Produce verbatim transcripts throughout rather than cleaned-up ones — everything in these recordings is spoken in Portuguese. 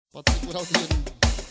Pode segurar o dinheiro.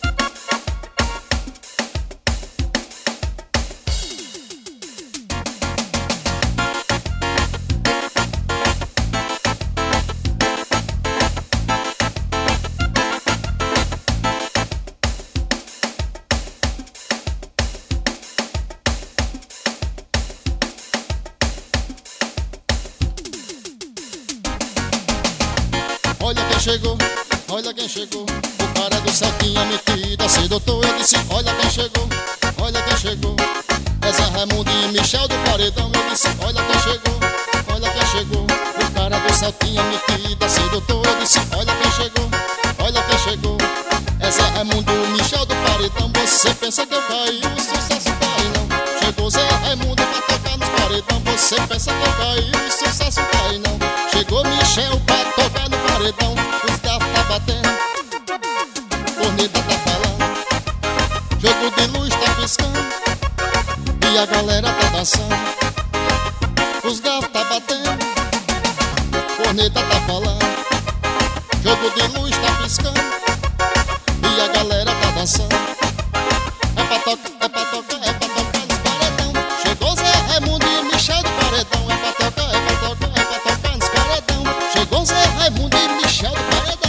Olha quem chegou, olha quem chegou. O cara do saltinho metida sedutor. Eu disse, olha quem chegou, olha quem chegou. É Zé Raimundo e Michel do Paredão. Eu disse, olha quem chegou, olha quem chegou. O cara do saltinho metida sedutor. Eu disse, olha quem chegou, olha quem chegou. É Zé Raimundo e Michel do Paredão. Você pensa que eu caí, o sucesso cai não. Chegou Zé Raimundo pra tocar nos paredão. Você pensa que eu caí, o sucesso cai não. Chegou Michel pra tocar no paredão. Os garfos tá batendo, corneta tá falando, jogo de luz tá piscando e a galera tá dançando. Os garfos tá batendo, corneta tá falando, jogo de luz tá piscando e a galera tá dançando. É pra tocar, é pra tocar, é pra tocar nos paredão. Chegou Zé Raimundo e Michel do Paredão. É pra tocar, é pra tocar, é pra tocar nos paredão. Chegou Zé Raimundo e Michel do Paredão.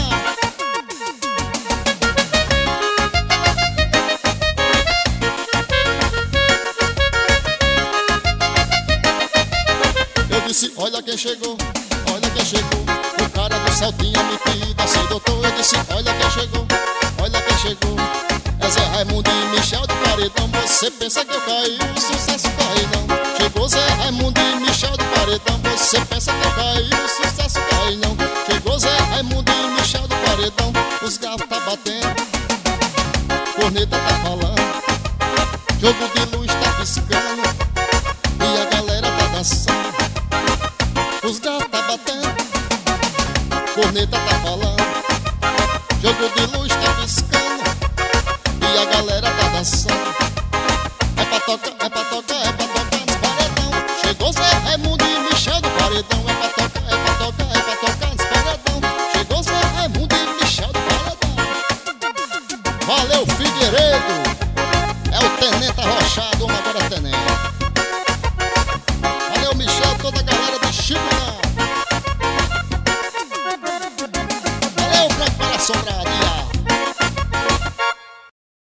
Eu disse, olha quem chegou, olha quem chegou. O cara do saltinho metida sedutor. Eu disse, olha quem chegou, olha quem chegou. É Zé Raimundo e Michel do Paredão. Você pensa que eu caí, o sucesso cai não. Chegou Zé Raimundo e Michel do Paredão. Você pensa que eu caí, o sucesso cai não. Chegou Zé Raimundo e Michel do Paredão. Os garfos tá batendo, corneta tá falando, jogo de luz tá piscando e a galera tá dançando. Os garfos tá batendo, corneta tá falando, jogo de luz tá piscando e a galera tá dançando. É pra tocar, é pra tocar, é pra tocar nos paredão. Chegou Zé Raimundo e Michel do Paredão. É pra tocar, é pra tocar, é pra tocar nos paredão. Chegou Zé Raimundo e Michel do Paredão. Valeu, Figueiredo. É o Tenente Arrochado, uma agora Tenente. Valeu, Michel, toda a galera de Chico.